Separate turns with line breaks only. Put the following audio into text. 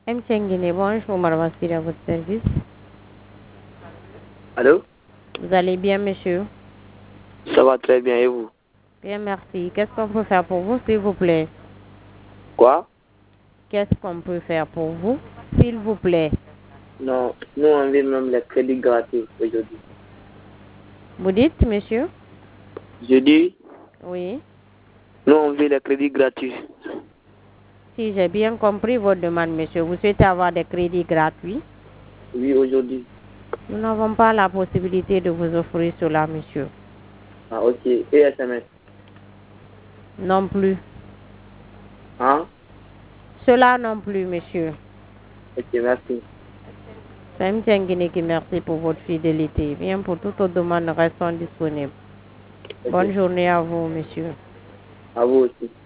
M. Guinée, bonjour, madame Aspire à votre service.
Allô?
Vous allez bien, monsieur?
Ça va très bien et vous?
Bien, merci. Qu'est-ce qu'on peut faire pour vous, s'il vous plaît?
Quoi?
Qu'est-ce qu'on peut faire pour vous, s'il vous plaît?
Non, nous on veut même les crédits gratuits aujourd'hui.
Vous dites, monsieur?
Je dis,
Oui.
nous on veut les crédits gratuits.
Si j'ai bien compris votre demande, monsieur, vous souhaitez avoir des crédits gratuits?
Oui, aujourd'hui.
Nous n'avons pas la possibilité de vous offrir cela, monsieur.
Ah, ok. Et SMS?
Non plus.
Hein?
Cela non plus, monsieur.
Ok, merci.
C'est M. Guinée qui merci pour votre fidélité. Bien, pour toute autre demande, restons disponibles.
Ok.
Bonne journée à vous, monsieur.
À vous aussi.